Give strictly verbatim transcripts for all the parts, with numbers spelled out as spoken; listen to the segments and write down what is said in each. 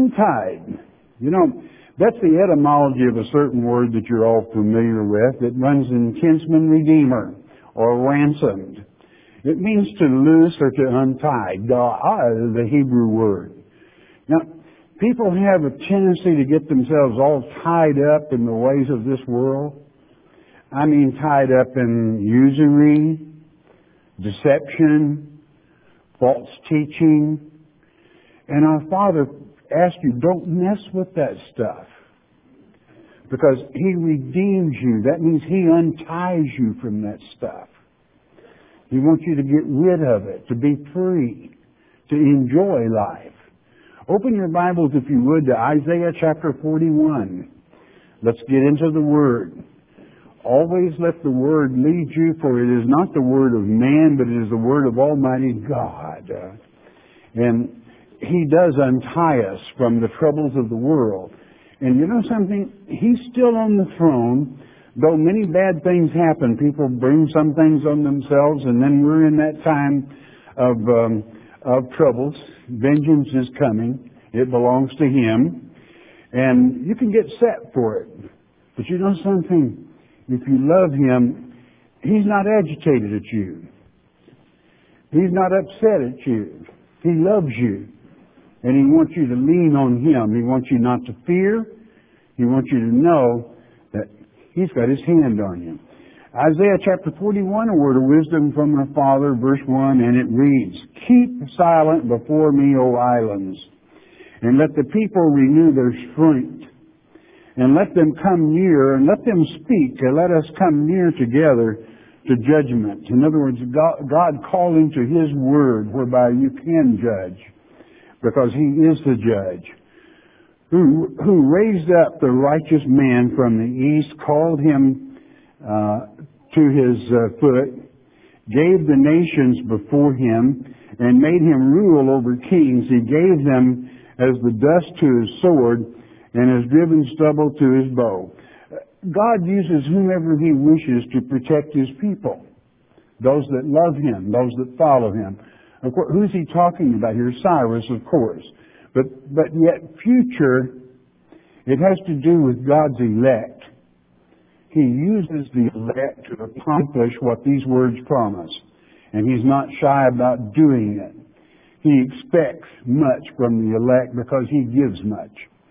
untied. You know, that's the etymology of a certain word that you're all familiar with. It runs in kinsman redeemer or ransomed. It means to loose or to untie. Da'ah is the Hebrew word. Now, people have a tendency to get themselves all tied up in the ways of this world. I mean, tied up in usury, deception, false teaching. And our Father asks you, don't mess with that stuff. Because He redeems you. That means He unties you from that stuff. He wants you to get rid of it, to be free, to enjoy life. Open your Bibles, if you would, to Isaiah chapter forty-one. Let's get into the Word. Always let the Word lead you, for it is not the Word of man, but it is the Word of Almighty God. And He does untie us from the troubles of the world. And you know something? He's still on the throne. Though many bad things happen, people bring some things on themselves, and then we're in that time of um, of troubles. Vengeance is coming. It belongs to Him. And you can get set for it. But you know something? If you love Him, He's not agitated at you. He's not upset at you. He loves you. And He wants you to lean on Him. He wants you not to fear. He wants you to know that He's got His hand on you. Isaiah chapter forty-one, a word of wisdom from our Father, verse one, and it reads, "Keep silent before me, O islands, and let the people renew their strength. And let them come near, and let them speak, and let us come near together to judgment." In other words, God, God calling to His word, whereby you can judge, because He is the judge. Who, who raised up the righteous man from the east, called him uh, to His uh, foot, gave the nations before Him, and made Him rule over kings. He gave them as the dust to His sword, and has driven stubble to His bow. God uses whomever He wishes to protect His people. Those that love Him, those that follow Him. Of course, who's He talking about here? Cyrus, of course. But, but yet future, it has to do with God's elect. He uses the elect to accomplish what these words promise. And He's not shy about doing it. He expects much from the elect because He gives much.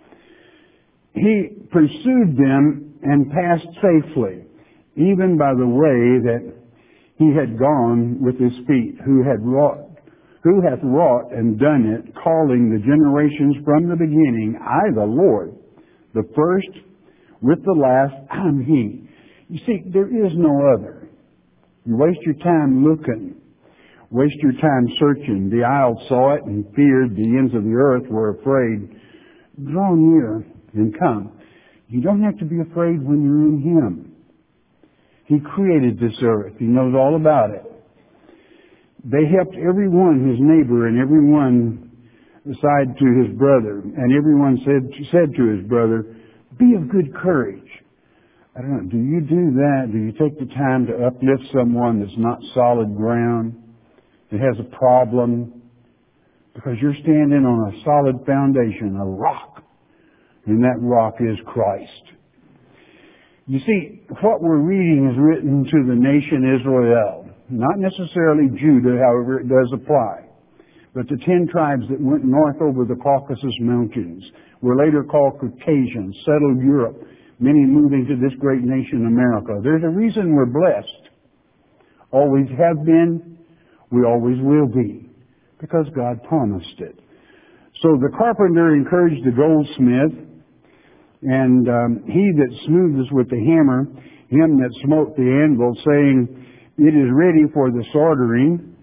He pursued them and passed safely, even by the way that He had gone with His feet, who had wrought, who hath wrought and done it, calling the generations from the beginning, I the Lord, the first with the last, I'm He. You see, there is no other. You waste your time looking, waste your time searching. The isles saw it and feared, the ends of the earth were afraid. Draw near and come. You don't have to be afraid when you're in Him. He created this earth. He knows all about it. They helped everyone, his neighbor, and everyone aside to his brother. And everyone said, said to his brother, be of good courage. I don't know, do you do that? Do you take the time to uplift someone that's not solid ground, that has a problem? Because you're standing on a solid foundation, a rock. And that rock is Christ. You see, what we're reading is written to the nation Israel. Not necessarily Judah, however it does apply. But the ten tribes that went north over the Caucasus Mountains were later called Caucasians, settled Europe, many moving to this great nation, America. There's a reason we're blessed. Always have been, we always will be. Because God promised it. So the carpenter encouraged the goldsmith, and um, he that smootheth with the hammer, him that smote the anvil, saying, it is ready for the soldering.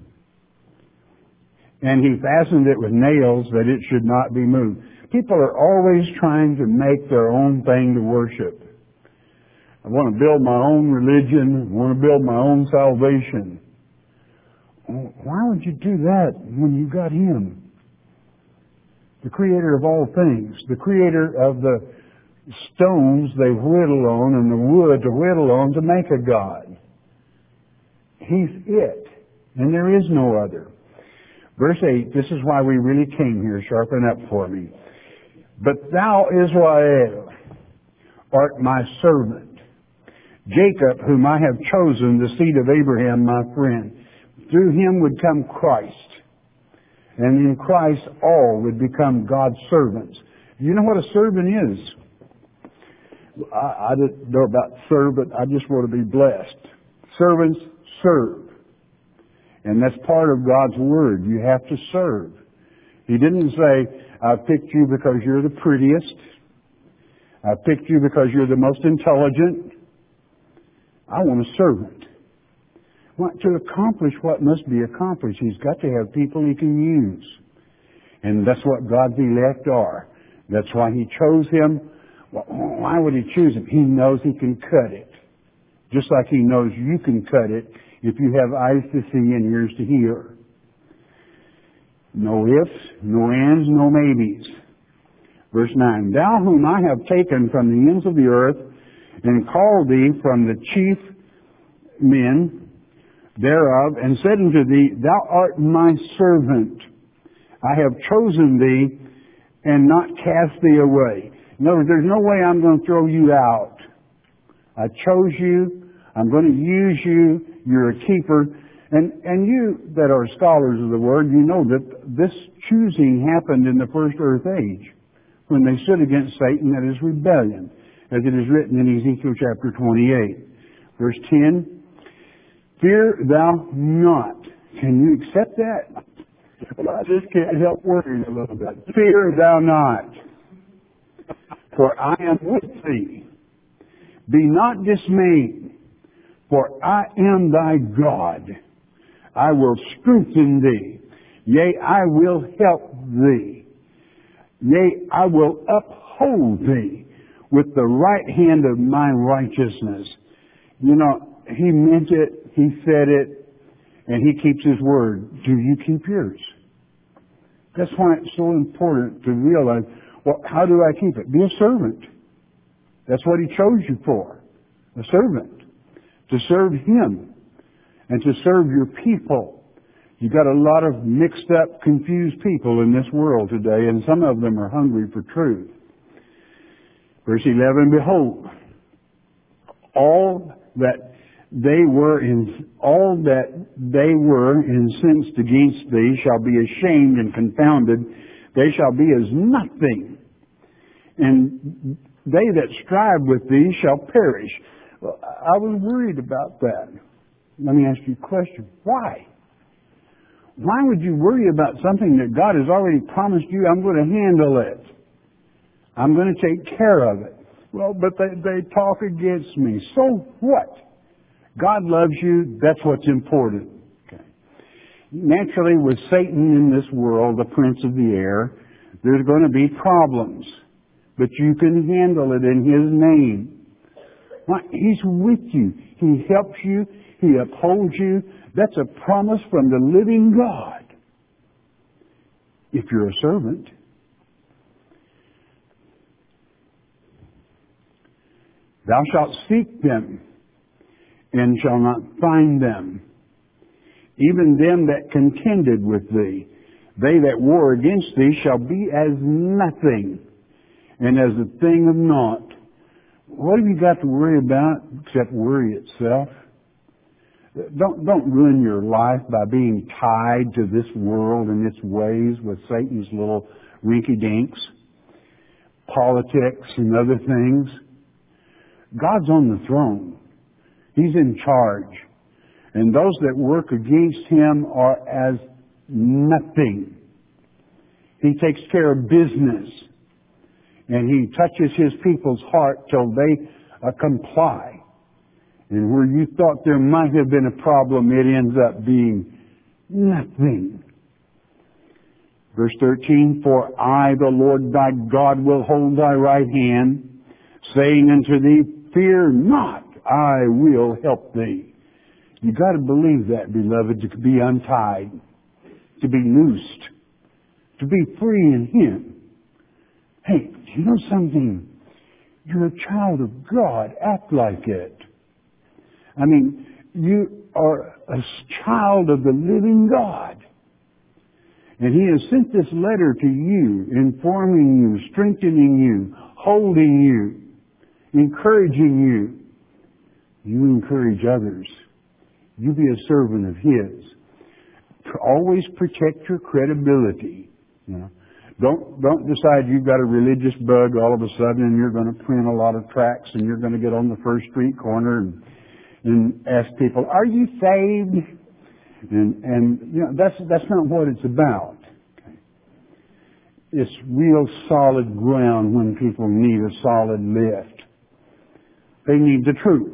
And he fastened it with nails that it should not be moved. People are always trying to make their own thing to worship. I want to build my own religion. I want to build my own salvation. Why would you do that when you got Him? The Creator of all things. The Creator of the stones they whittle on and the wood to whittle on to make a God. He's it. And there is no other. Verse eight, this is why we really came here. Sharpen up for me. But thou, Israel, art my servant, Jacob, whom I have chosen, the seed of Abraham, my friend. Through him would come Christ. And in Christ, all would become God's servants. You know what a servant is? I, I don't know about servant. I just want to be blessed. Servants serve. And that's part of God's Word. You have to serve. He didn't say, I picked you because you're the prettiest. I picked you because you're the most intelligent. I want a servant. Well, to accomplish what must be accomplished, He's got to have people He can use. And that's what God's elect are. That's why He chose him. Well, why would He choose him? He knows He can cut it. Just like He knows you can cut it if you have eyes to see and ears to hear. No ifs, no ands, no maybes. Verse nine, Thou whom I have taken from the ends of the earth and called thee from the chief men thereof, and said unto thee, Thou art my servant. I have chosen thee and not cast thee away. In other words, there's no way I'm going to throw you out. I chose you. I'm going to use you. You're a keeper. And, and you that are scholars of the Word, you know that this choosing happened in the first earth age when they stood against Satan, that is rebellion, as it is written in Ezekiel chapter twenty-eight. Verse ten, Fear thou not. Can you accept that? Well, I just can't help worrying a little bit. Fear thou not, for I am with thee. Be not dismayed, for I am thy God. I will strengthen thee. Yea, I will help thee. Yea, I will uphold thee with the right hand of my righteousness. You know, He meant it, He said it, and He keeps His word. Do you keep yours? That's why it's so important to realize, well, how do I keep it? Be a servant. That's what He chose you for. A servant. To serve Him. And to serve your people. You've got a lot of mixed up, confused people in this world today, and some of them are hungry for truth. Verse eleven, Behold, all that they were in, all that they were incensed against thee shall be ashamed and confounded. They shall be as nothing. And they that strive with thee shall perish. Well, I was worried about that. Let me ask you a question. Why? Why would you worry about something that God has already promised you? I'm going to handle it. I'm going to take care of it. Well, but they, they talk against me. So what? God loves you. That's what's important. Okay. Naturally, with Satan in this world, the prince of the air, there's going to be problems. But you can handle it in His name. Why? He's with you. He helps you. He upholds you. That's a promise from the living God. If you're a servant. Thou shalt seek them, and shall not find them. Even them that contended with thee, they that war against thee shall be as nothing, and as a thing of naught. What have you got to worry about except worry itself? Don't, don't ruin your life by being tied to this world and its ways with Satan's little rinky-dinks, politics and other things. God's on the throne. He's in charge. And those that work against Him are as nothing. He takes care of business. And He touches His people's heart till they uh, comply. And where you thought there might have been a problem, it ends up being nothing. Verse thirteen, For I, the Lord thy God, will hold thy right hand, saying unto thee, Fear not, I will help thee. You got to believe that, beloved, to be untied, to be loosed, to be free in Him. Hey, do you know something? You're a child of God. Act like it. I mean, you are a child of the living God. And He has sent this letter to you, informing you, strengthening you, holding you, encouraging you. You encourage others. You be a servant of His. To always protect your credibility. You know, don't don't decide you've got a religious bug all of a sudden and you're going to print a lot of tracts and you're going to get on the first street corner and and ask people, "Are you saved?" And and you know that's that's not what it's about. Okay. It's real solid ground when people need a solid lift. They need the truth.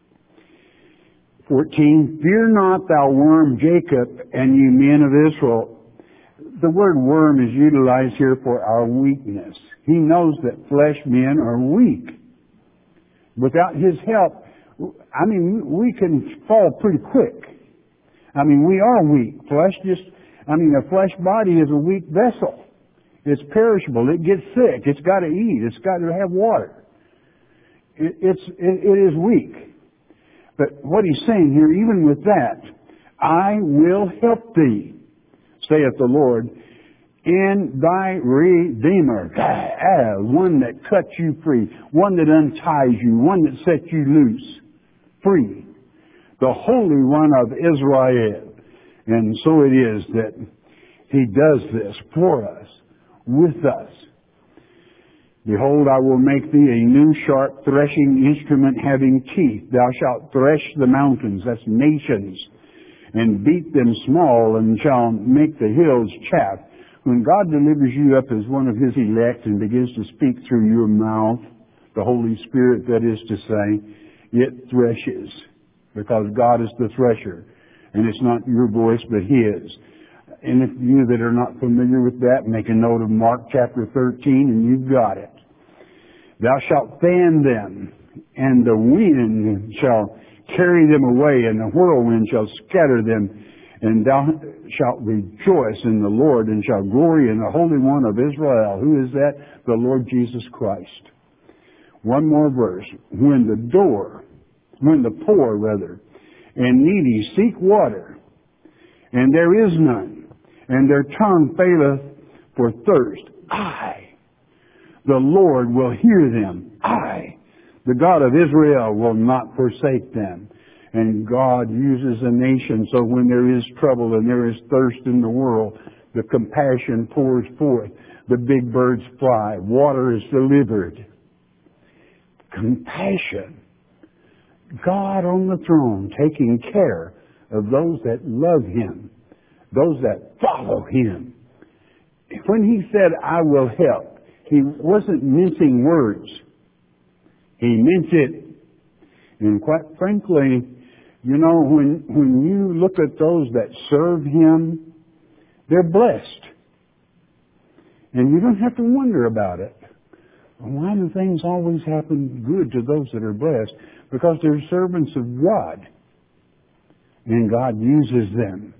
fourteen, fear not thou worm Jacob and you men of Israel. The word worm is utilized here for our weakness. He knows that flesh men are weak. Without His help, I mean, we can fall pretty quick. I mean, we are weak. Flesh just, I mean, a flesh body is a weak vessel. It's perishable. It gets sick. It's got to eat. It's got to have water. It, it's, it, it is weak. But what He's saying here, even with that, I will help thee, saith the Lord, in thy Redeemer. Ah, one that cuts you free, one that unties you, one that sets you loose, free. The Holy One of Israel. And so it is that He does this for us, with us. Behold, I will make thee a new sharp threshing instrument having teeth. Thou shalt thresh the mountains, that's nations, and beat them small, and shall make the hills chaff. When God delivers you up as one of His elect and begins to speak through your mouth, the Holy Spirit, that is to say, it threshes, because God is the thresher, and it's not your voice but His. And if you that are not familiar with that, make a note of Mark chapter thirteen, and you've got it. Thou shalt fan them, and the wind shall carry them away, and the whirlwind shall scatter them, and thou shalt rejoice in the Lord, and shalt glory in the Holy One of Israel. Who is that? The Lord Jesus Christ. One more verse. When the door, when the poor, rather, and needy seek water, and there is none, and their tongue faileth for thirst, I, the Lord, will hear them. I, the God of Israel, will not forsake them. And God uses a nation so when there is trouble and there is thirst in the world, the compassion pours forth. The big birds fly. Water is delivered. Compassion. God on the throne taking care of those that love Him, those that follow Him. When He said, I will help, He wasn't mincing words. He meant it. And quite frankly, you know, when, when you look at those that serve Him, they're blessed. And you don't have to wonder about it. Why do things always happen good to those that are blessed? Because they're servants of God. And God uses them.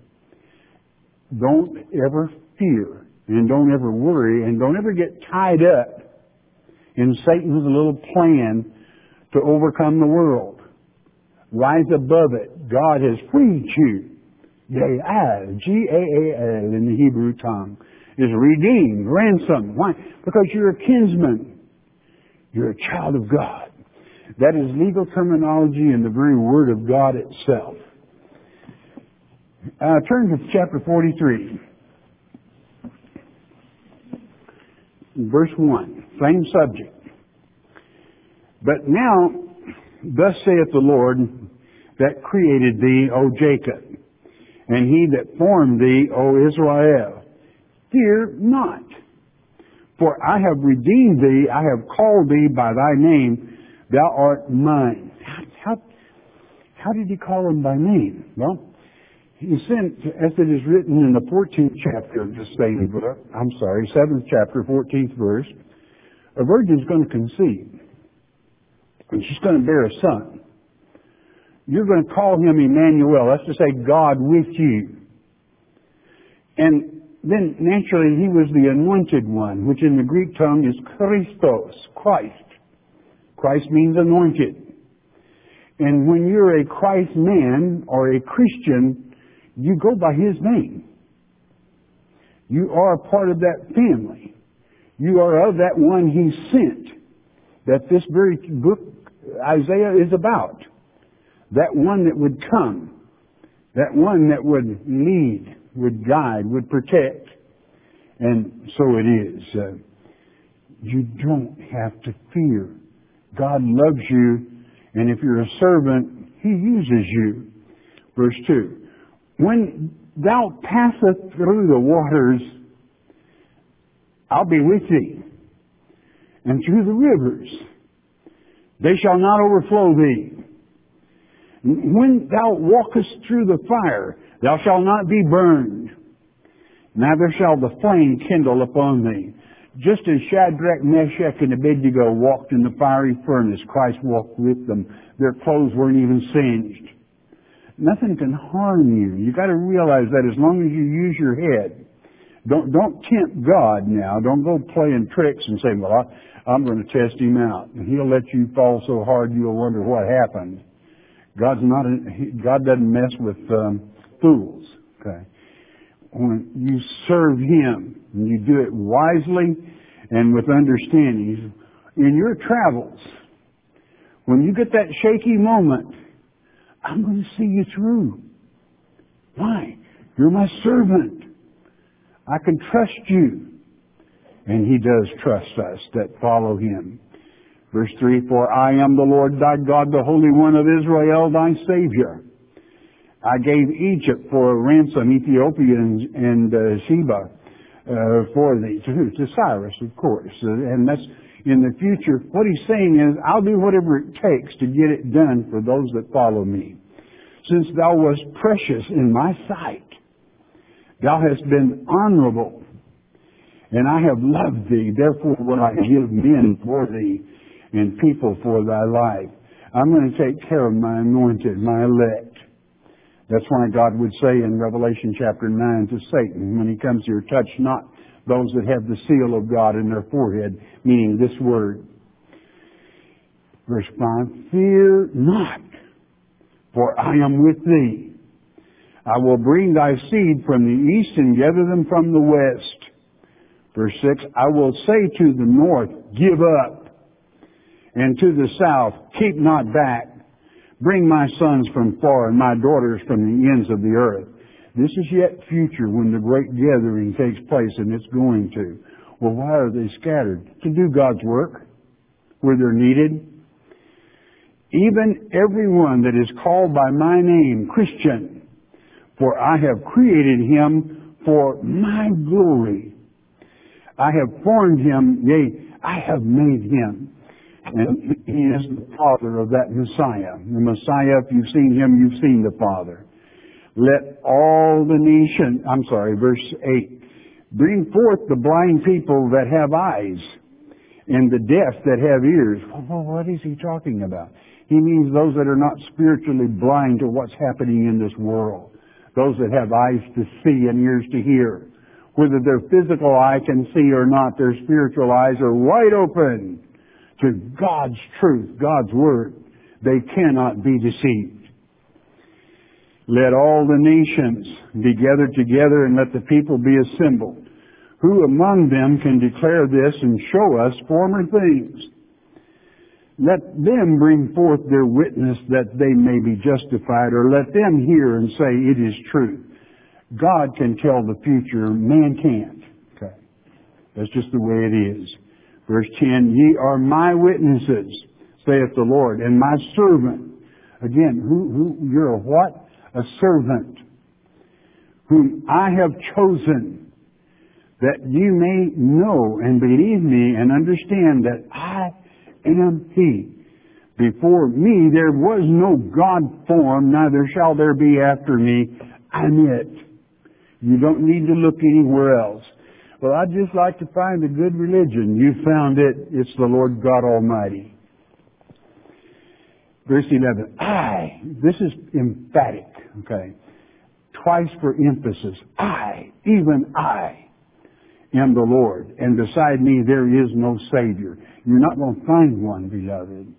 Don't ever fear. And don't ever worry. And don't ever get tied up in Satan's little plan to overcome the world. Rise above it. God has freed you. Ga'al, G A A L in the Hebrew tongue, is redeemed, ransomed. Why? Because you're a kinsman. You're a child of God. That is legal terminology in the very Word of God itself. Uh, turn to chapter forty-three. Verse one. Same subject. But now, thus saith the Lord that created thee, O Jacob, and He that formed thee, O Israel, fear not. For I have redeemed thee, I have called thee by thy name, thou art mine. How, how did He call him by name? Well, He sent, as it is written in the fourteenth chapter of the same book, I'm sorry, seventh chapter, fourteenth verse, a virgin's going to conceive. And she's going to bear a son. You're going to call him Emmanuel. That's to say, God with you. And then, naturally, he was the anointed one, which in the Greek tongue is Christos, Christ. Christ means anointed. And when you're a Christ man or a Christian, you go by His name. You are part of that family. You are of that one He sent, that this very book, Isaiah, is about. That one that would come. That one that would lead, would guide, would protect. And so it is. Uh, you don't have to fear. God loves you, and if you're a servant, He uses you. Verse two. When thou passest through the waters, I'll be with thee. And through the rivers, they shall not overflow thee. When thou walkest through the fire, thou shalt not be burned. Neither shall the flame kindle upon thee. Just as Shadrach, Meshach, and Abednego walked in the fiery furnace, Christ walked with them. Their clothes weren't even singed. Nothing can harm you. You got to realize that as long as you use your head. Don't don't tempt God now. Don't go playing tricks and say, well, I, I'm going to test Him out. And He'll let you fall so hard you'll wonder what happened. God's not a, God doesn't mess with um, fools. Okay. When you serve Him and you do it wisely and with understanding, in your travels, when you get that shaky moment, I'm going to see you through. Why? You're my servant. I can trust you. And He does trust us that follow Him. Verse three, for I am the Lord thy God, the Holy One of Israel, thy Savior. I gave Egypt for a ransom, Ethiopia and, and uh, Sheba uh, for thee, to, to Cyrus, of course. Uh, and that's in the future. What He's saying is, I'll do whatever it takes to get it done for those that follow me. Since thou wast precious in my sight, thou hast been honorable, and I have loved thee. Therefore will I give men for thee, and people for thy life. I'm going to take care of my anointed, my elect. That's why God would say in Revelation chapter nine to Satan, when he comes here, touch not those that have the seal of God in their forehead, meaning this word. Verse five, fear not, for I am with thee. I will bring thy seed from the east and gather them from the west. Verse six, I will say to the north, give up, and to the south, keep not back. Bring my sons from far and my daughters from the ends of the earth. This is yet future when the great gathering takes place, and it's going to. Well, why are they scattered? To do God's work where they're needed. Even everyone that is called by my name, Christian, for I have created him for my glory. I have formed him, yea, I have made him. And He is the Father of that Messiah. The Messiah, if you've seen Him, you've seen the Father. Let all the nation, I'm sorry, verse eight, bring forth the blind people that have eyes, and the deaf that have ears. Well, what is He talking about? He means those that are not spiritually blind to what's happening in this world. Those that have eyes to see and ears to hear. Whether their physical eye can see or not, their spiritual eyes are wide open to God's truth, God's Word. They cannot be deceived. Let all the nations be gathered together, and let the people be assembled. Who among them can declare this and show us former things? Let them bring forth their witness that they may be justified, or let them hear and say it is true. God can tell the future, man can't. Okay. That's just the way it is. Verse ten, ye are my witnesses, saith the Lord, and my servant. Again, who, who, you're a what? A servant, whom I have chosen, that you may know and believe me and understand that I am He. Before me there was no God formed, neither shall there be after me. I'm it. You don't need to look anywhere else. Well, I'd just like to find a good religion. You found it. It's the Lord God Almighty. Verse eleven. I. This is emphatic. Okay. Twice for emphasis. I, even I, am the Lord. And beside me there is no Savior. You're not going to find one, beloved.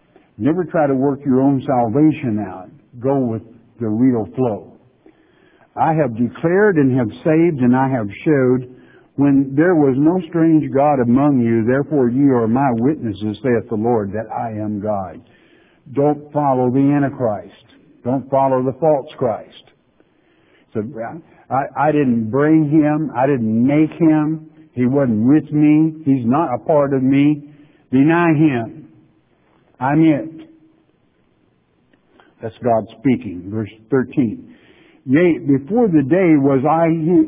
Never try to work your own salvation out. Go with the real flow. I have declared and have saved and I have showed when there was no strange God among you, therefore ye are my witnesses, saith the Lord, that I am God. Don't follow the Antichrist. Don't follow the false Christ. So I, I didn't bring him. I didn't make him. He wasn't with me. He's not a part of me. Deny him. I'm it. That's God speaking. Verse thirteen. Yea, before the day was I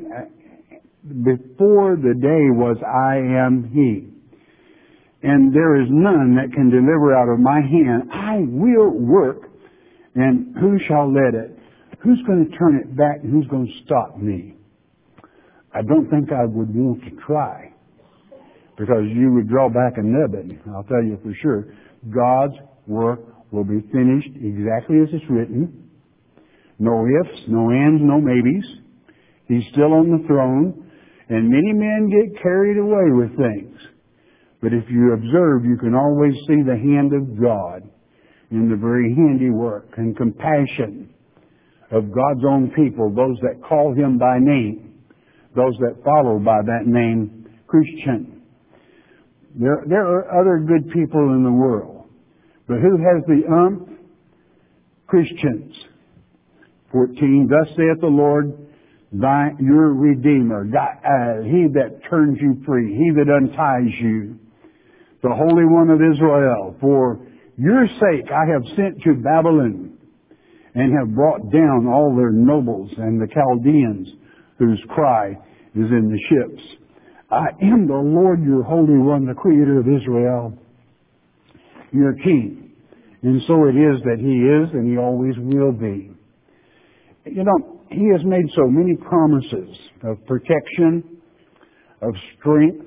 he, before the day was I am he. And there is none that can deliver out of my hand. I will work, and who shall let it? Who's going to turn it back, and who's going to stop me? I don't think I would want to try, because you would draw back a nubbin. I'll tell you for sure. God's work will be finished exactly as it's written. No ifs, no ands, no maybes. He's still on the throne, and many men get carried away with things. But if you observe, you can always see the hand of God in the very handiwork and compassion of God's own people, those that call him by name, those that follow by that name, Christian. There, there are other good people in the world, but who has the umph? Christians. fourteen, thus saith the Lord, thy, your Redeemer, God, uh, he that turns you free, he that unties you, the Holy One of Israel. For your sake I have sent to Babylon, and have brought down all their nobles and the Chaldeans, whose cry is in the ships. I am the Lord your Holy One, the Creator of Israel, your King. And so it is that he is, and he always will be. You know, he has made so many promises of protection, of strength,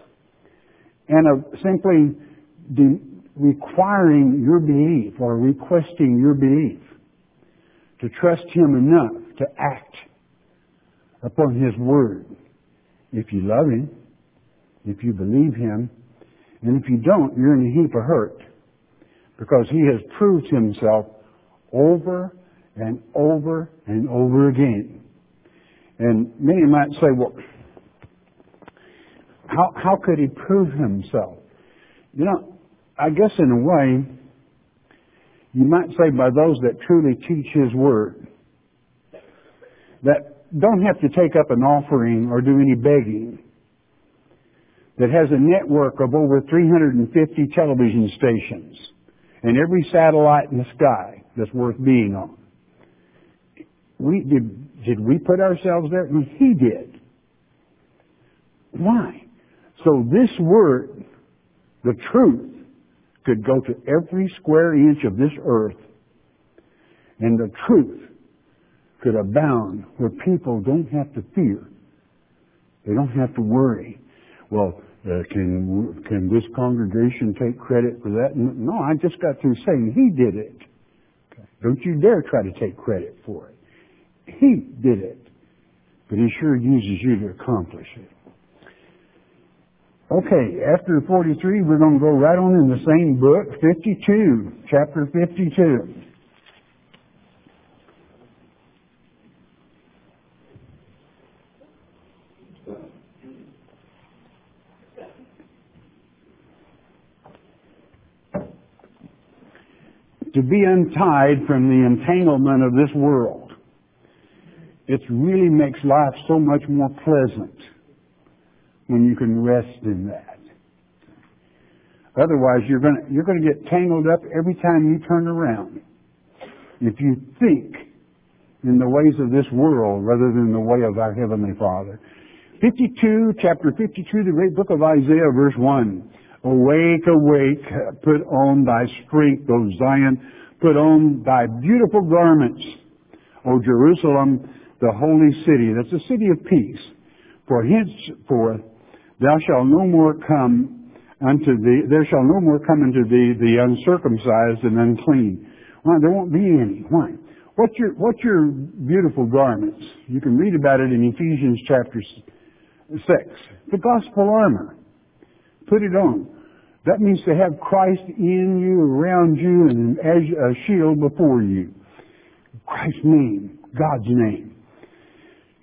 and of simply de- requiring your belief or requesting your belief to trust him enough to act upon his word. If you love him, if you believe him, and if you don't, you're in a heap of hurt, because he has proved himself over and over and over again. And many might say, well, how, how could he prove himself? You know, I guess in a way, you might say by those that truly teach his word, that don't have to take up an offering or do any begging, that has a network of over three hundred fifty television stations and every satellite in the sky that's worth being on. We did, did we put ourselves there? He did. Why? So this word, the truth, could go to every square inch of this earth, and the truth could abound where people don't have to fear. They don't have to worry. Well, uh, can can this congregation take credit for that? No, I just got through saying he did it. Okay. Don't you dare try to take credit for it. He did it. But he sure uses you to accomplish it. Okay, after forty-three, we're going to go right on in the same book, fifty-two, chapter fifty-two. To be untied from the entanglement of this world, it really makes life so much more pleasant when you can rest in that. Otherwise, you're going to, you're going to get tangled up every time you turn around. If you think in the ways of this world rather than the way of our Heavenly Father. fifty-two, chapter fifty-two, the great book of Isaiah, verse one. Awake, awake, put on thy strength, O Zion, put on thy beautiful garments, O Jerusalem, the holy city. That's a city of peace. For henceforth thou shalt no more come unto thee, there shall no more come unto thee the uncircumcised and unclean. Why? There won't be any. Why? What's your, what's your beautiful garments? You can read about it in Ephesians chapter six. The gospel armor. Put it on. That means to have Christ in you, around you, and as a shield before you. Christ's name, God's name.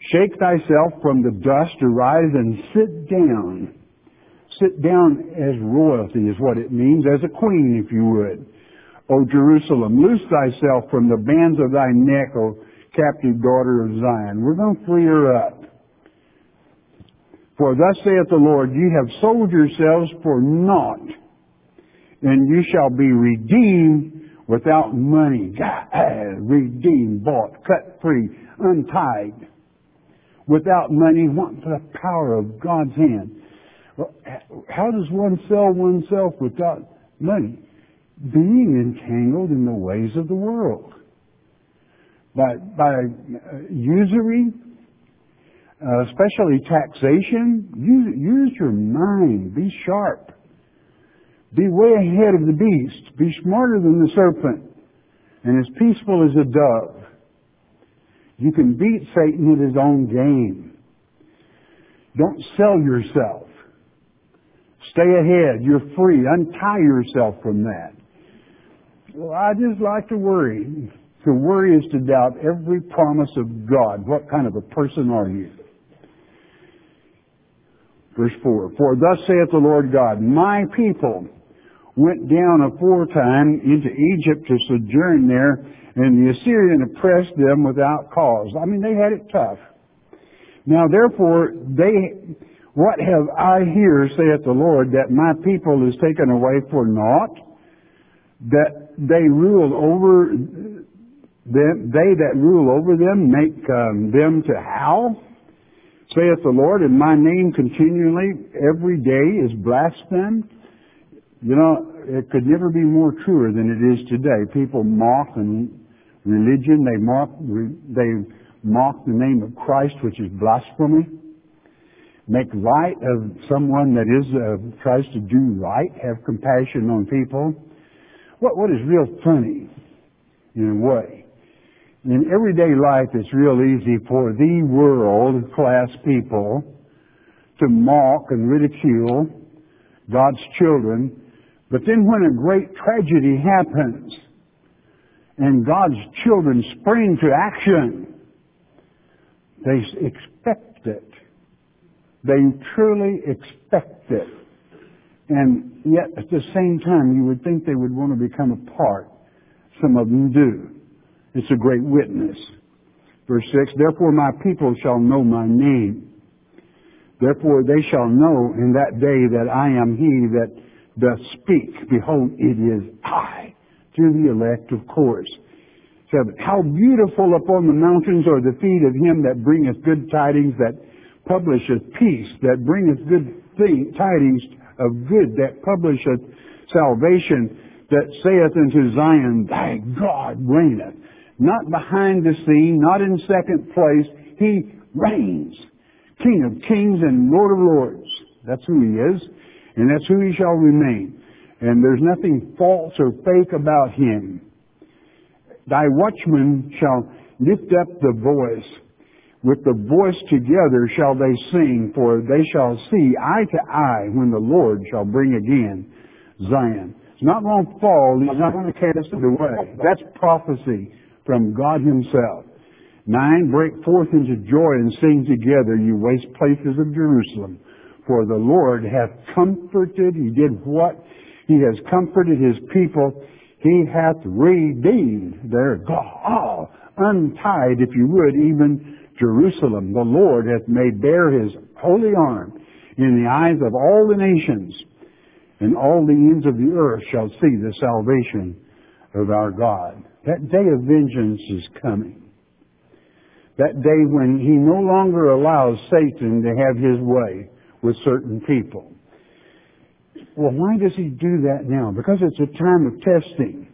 Shake thyself from the dust, arise and sit down. Sit down as royalty is what it means, as a queen, if you would. O Jerusalem, loose thyself from the bands of thy neck, O captive daughter of Zion. We're going to free her up. For thus saith the Lord, ye have sold yourselves for naught, and you shall be redeemed without money. Redeemed, bought, cut free, untied. Without money, what the power of God's hand. Well, how does one sell oneself without money? Being entangled in the ways of the world. By, by usury, uh, especially taxation, use, use your mind. Be sharp. Be way ahead of the beast. Be smarter than the serpent and as peaceful as a dove. You can beat Satan at his own game. Don't sell yourself. Stay ahead. You're free. Untie yourself from that. Well, I just like to worry. To worry is to doubt every promise of God. What kind of a person are you? Verse four. For thus saith the Lord God, my people went down aforetime into Egypt to sojourn there, and the Assyrian oppressed them without cause. I mean, they had it tough. Now therefore, they, what have I here, saith the Lord, that my people is taken away for naught? That they rule over them, they that rule over them make um, them to howl, saith the Lord, and my name continually every day is blasphemed. You know, it could never be more truer than it is today. People mock and religion. They mock, they mock the name of Christ, which is blasphemy. Make light of someone that is uh, tries to do right. Have compassion on people. What what is real funny, in a way. In everyday life, it's real easy for the world class people to mock and ridicule God's children. But then when a great tragedy happens and God's children spring to action, they expect it. They truly expect it. And yet at the same time you would think they would want to become a part. Some of them do. It's a great witness. Verse six, therefore my people shall know my name. Therefore they shall know in that day that I am he that doth speak. Behold, it is I, to the elect, of course. Seven, how beautiful upon the mountains are the feet of him that bringeth good tidings, that publisheth peace, that bringeth good thing, tidings of good, that publisheth salvation, that saith unto Zion, thy God reigneth. Not behind the scene, not in second place. He reigns. King of kings and Lord of lords. That's who he is. And that's who he shall remain. And there's nothing false or fake about him. Thy watchmen shall lift up the voice. With the voice together shall they sing, for they shall see eye to eye when the Lord shall bring again Zion. It's not going to fall. He's not going to cast it away. That's prophecy from God himself. Nine, break forth into joy and sing together, you waste places of Jerusalem. For the Lord hath comforted, he did what? He has comforted his people. He hath redeemed their God. Oh, untied, if you would, even Jerusalem. The Lord hath made bare his holy arm in the eyes of all the nations, and all the ends of the earth shall see the salvation of our God. That day of vengeance is coming. That day when he no longer allows Satan to have his way with certain people. Well, why does he do that now? Because it's a time of testing.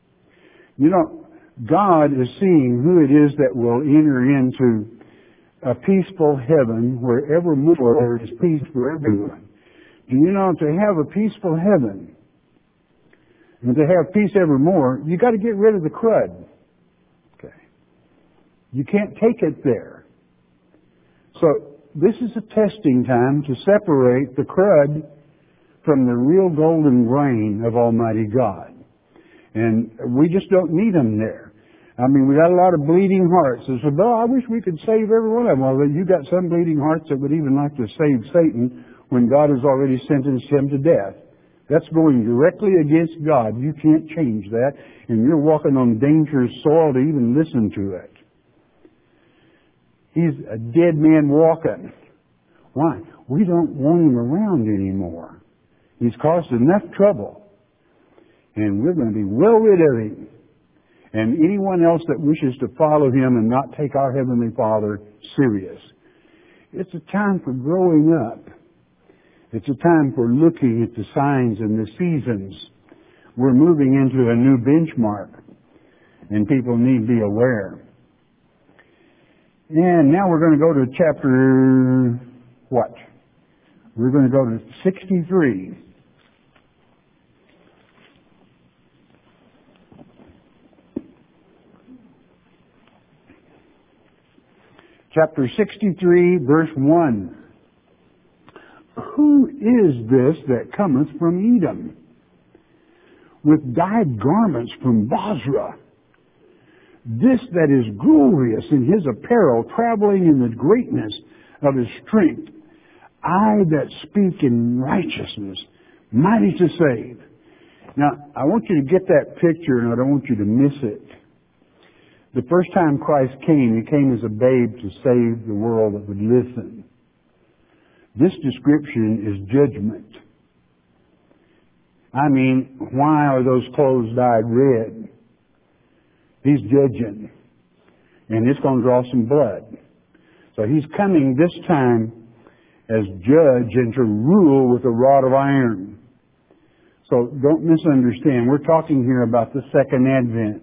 You know, God is seeing who it is that will enter into a peaceful heaven where evermore there is peace for everyone. Do you know, to have a peaceful heaven and to have peace evermore, you got to get rid of the crud. Okay. You can't take it there. So, this is a testing time to separate the crud from the real golden grain of Almighty God. And we just don't need them there. I mean, we got a lot of bleeding hearts. They said, well, I wish we could save every one of them. Well, you got some bleeding hearts that would even like to save Satan when God has already sentenced him to death. That's going directly against God. You can't change that. And you're walking on dangerous soil to even listen to it. He's a dead man walking. Why? We don't want him around anymore. He's caused enough trouble. And we're going to be well rid of him. And anyone else that wishes to follow him and not take our Heavenly Father serious. It's a time for growing up. It's a time for looking at the signs and the seasons. We're moving into a new benchmark, and people need to be aware. And now we're going to go to chapter, what? We're going to go to sixty-three. Chapter sixty-three, verse one. Who is this that cometh from Edom, with dyed garments from Bozrah? This that is glorious in his apparel, traveling in the greatness of his strength. I that speak in righteousness, mighty to save. Now, I want you to get that picture, and I don't want you to miss it. The first time Christ came, He came as a babe to save the world that would listen. This description is judgment. I mean, why are those clothes dyed red? He's judging. And it's going to draw some blood. So He's coming this time as judge and to rule with a rod of iron. So don't misunderstand. We're talking here about the second advent.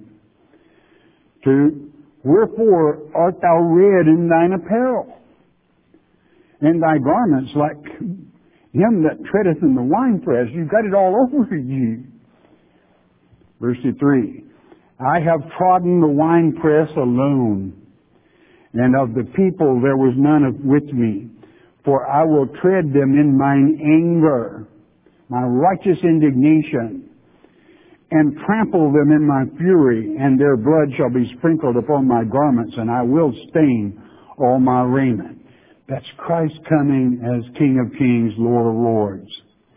Two, wherefore art thou red in thine apparel, and thy garments like him that treadeth in the winepress? You've got it all over you. Verse three, I have trodden the winepress alone, and of the people there was none of with me. For I will tread them in mine anger, my righteous indignation, and trample them in my fury, and their blood shall be sprinkled upon my garments, and I will stain all my raiment. That's Christ coming as King of Kings, Lord of Lords.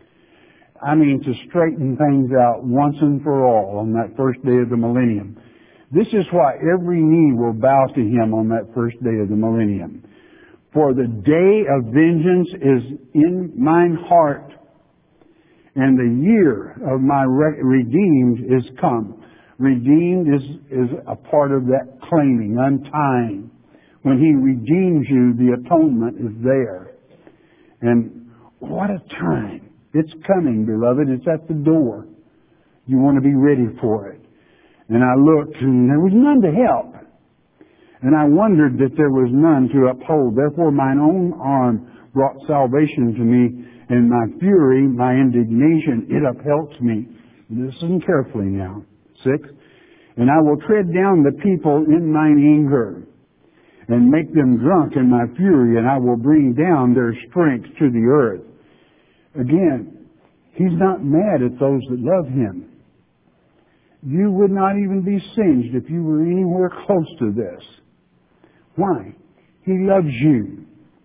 I mean, to straighten things out once and for all on that first day of the millennium. This is why every knee will bow to Him on that first day of the millennium. For the day of vengeance is in mine heart, and the year of my re- redeemed is come. Redeemed is, is a part of that claiming, untying. When He redeems you, the atonement is there. And what a time. It's coming, beloved. It's at the door. You want to be ready for it. And I looked, and there was none to help. And I wondered that there was none to uphold. Therefore mine own arm brought salvation to me, and my fury, my indignation, it uphelps me. Listen carefully now. Six. And I will tread down the people in mine anger, and make them drunk in my fury, and I will bring down their strength to the earth. Again, He's not mad at those that love Him. You would not even be singed if you were anywhere close to this. Why? He loves you.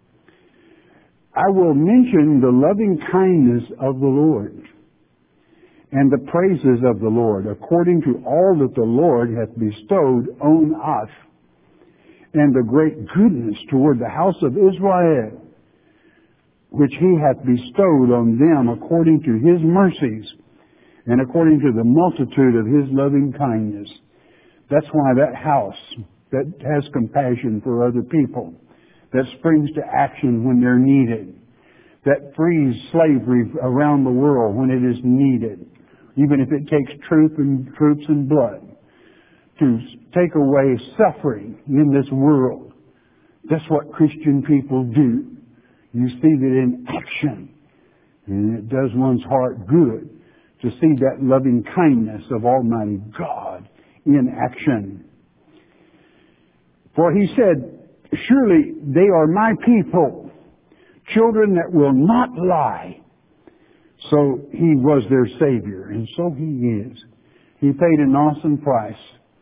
I will mention the loving kindness of the Lord and the praises of the Lord, according to all that the Lord hath bestowed on us, and the great goodness toward the house of Israel, which He hath bestowed on them according to His mercies, and according to the multitude of His loving kindness. That's why that house that has compassion for other people, that springs to action when they're needed, that frees slavery around the world when it is needed, even if it takes truth and troops and blood, to take away suffering in this world. That's what Christian people do. You see that in action, and it does one's heart good to see that loving kindness of Almighty God in action. For He said, surely they are my people, children that will not lie. So He was their Savior, and so He is. He paid an awesome price.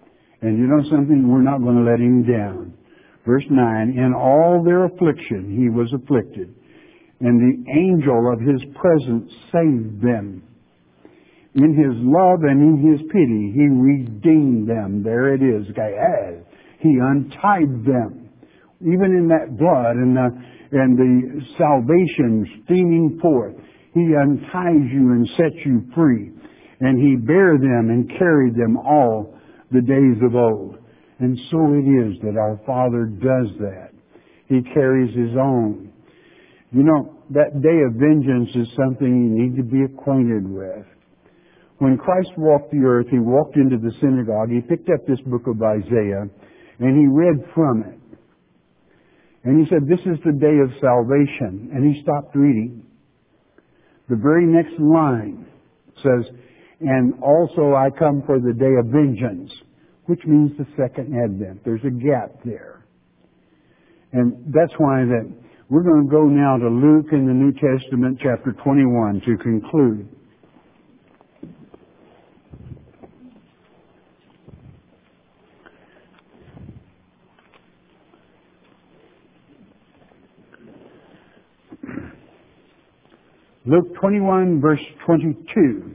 And you know something? We're not going to let him down. Verse nine, in all their affliction he was afflicted, and the angel of his presence saved them. In his love and in his pity he redeemed them. There it is. He untied them. Even in that blood and the, and the salvation steaming forth, he unties you and sets you free. And he bare them and carried them all the days of old. And so it is that our Father does that. He carries his own. You know, that day of vengeance is something you need to be acquainted with. When Christ walked the earth, he walked into the synagogue, he picked up this book of Isaiah, and he read from it. And he said, this is the day of salvation. And he stopped reading. The very next line says, and also I come for the day of vengeance, which means the second advent. There's a gap there. And that's why that we're going to go now to Luke in the New Testament, chapter twenty-one, to conclude. Luke twenty-one, verse twenty-two.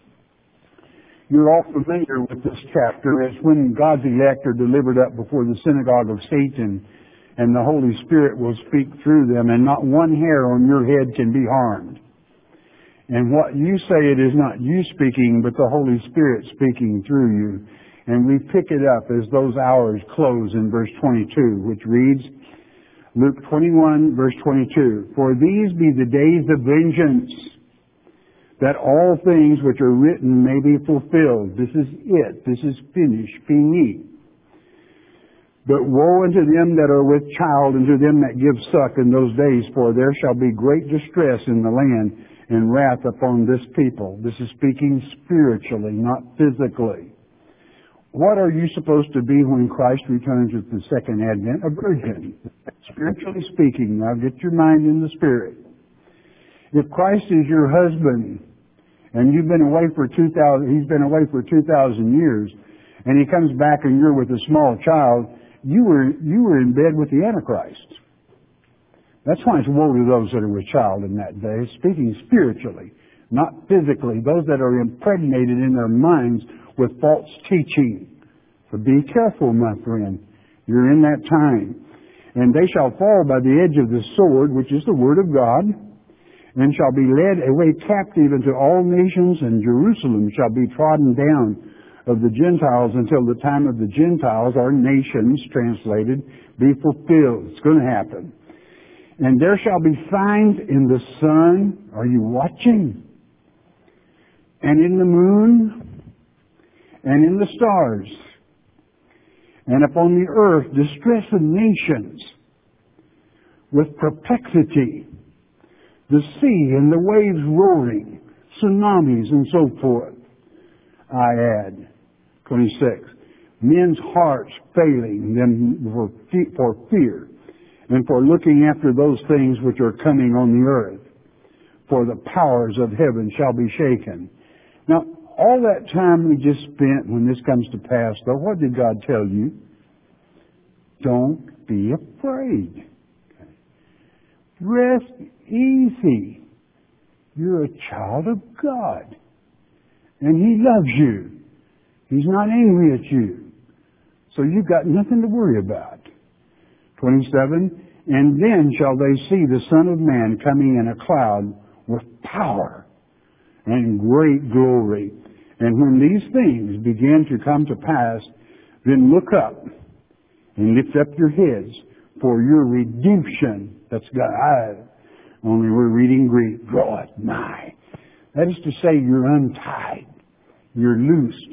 You're all familiar with this chapter as when God's elect are delivered up before the synagogue of Satan, and the Holy Spirit will speak through them, and not one hair on your head can be harmed. And what you say, it is not you speaking, but the Holy Spirit speaking through you. And we pick it up as those hours close in verse twenty-two, which reads, Luke twenty-one, verse twenty-two, for these be the days of vengeance, that all things which are written may be fulfilled. This is it. This is finished. Fini. But woe unto them that are with child, and to them that give suck in those days, for there shall be great distress in the land, and wrath upon this people. This is speaking spiritually, not physically. What are you supposed to be when Christ returns at the second advent? A virgin. Spiritually speaking. Now get your mind in the spirit. If Christ is your husband, and you've been away for two thousand, he's been away for two thousand years, and he comes back and you're with a small child, you were, you were in bed with the Antichrist. That's why it's woe to those that are with child in that day, speaking spiritually, not physically, those that are impregnated in their minds with false teaching. So be careful, my friend. You're in that time. And they shall fall by the edge of the sword, which is the word of God, and shall be led away captive into all nations, and Jerusalem shall be trodden down of the Gentiles until the time of the Gentiles, or nations translated, be fulfilled. It's going to happen. And there shall be signs in the sun. Are you watching? And in the moon, and in the stars, and upon the earth distress of nations, with perplexity, the sea and the waves roaring, tsunamis and so forth. I add, twenty-six, men's hearts failing them for, fe- for fear, and for looking after those things which are coming on the earth, for the powers of heaven shall be shaken. Now, all that time we just spent when this comes to pass, though, what did God tell you? Don't be afraid. Rest easy. You're a child of God. And He loves you. He's not angry at you. So you've got nothing to worry about. twenty-seven, and then shall they see the Son of Man coming in a cloud with power and great glory. And when these things begin to come to pass, then look up and lift up your heads, for your redemption, that's God, I, only we're reading Greek, draweth nigh. That is to say, you're untied. You're loosed.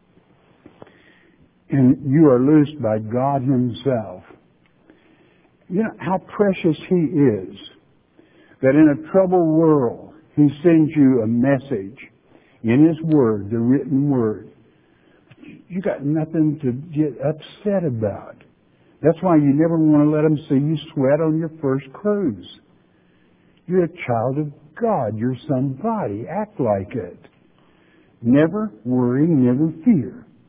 And you are loosed by God Himself. You know how precious He is, that in a troubled world, He sends you a message in His Word, the written Word. You got nothing to get upset about. That's why you never want to let them see you sweat on your first cruise. You're a child of God. You're somebody. Act like it. Never worry, never fear.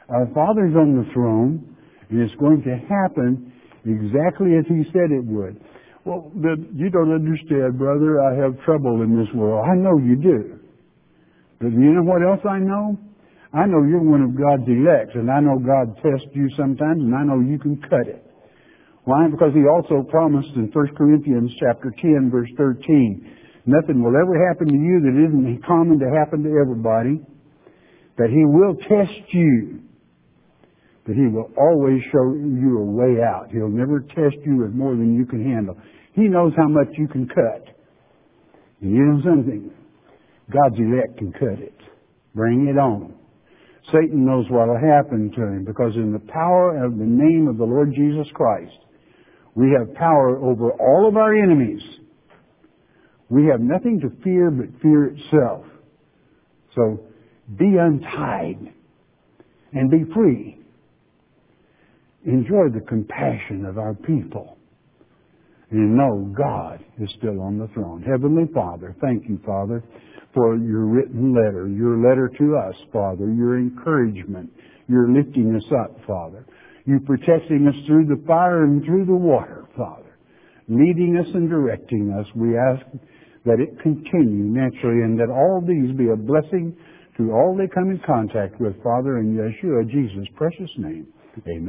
Our Father's on the throne, and it's going to happen exactly as He said it would. Well, then you don't understand, brother. I have trouble in this world. I know you do. But you know what else I know? I know you're one of God's elects, and I know God tests you sometimes, and I know you can cut it. Why? Because He also promised in First Corinthians chapter ten, verse thirteen, nothing will ever happen to you that isn't common to happen to everybody, that He will test you, that He will always show you a way out. He'll never test you with more than you can handle. He knows how much you can cut. And you know something? God's elect can cut it. Bring it on. Satan knows what will happen to him, because in the power of the name of the Lord Jesus Christ, we have power over all of our enemies. We have nothing to fear but fear itself. So be untied and be free. Enjoy the compassion of our people. And know God is still on the throne. Heavenly Father, thank you, Father, for your written letter, your letter to us, Father, your encouragement, your lifting us up, Father, you protecting us through the fire and through the water, Father, leading us and directing us. We ask that it continue naturally, and that all these be a blessing to all they come in contact with, Father, in Yeshua, Jesus' precious name. Amen.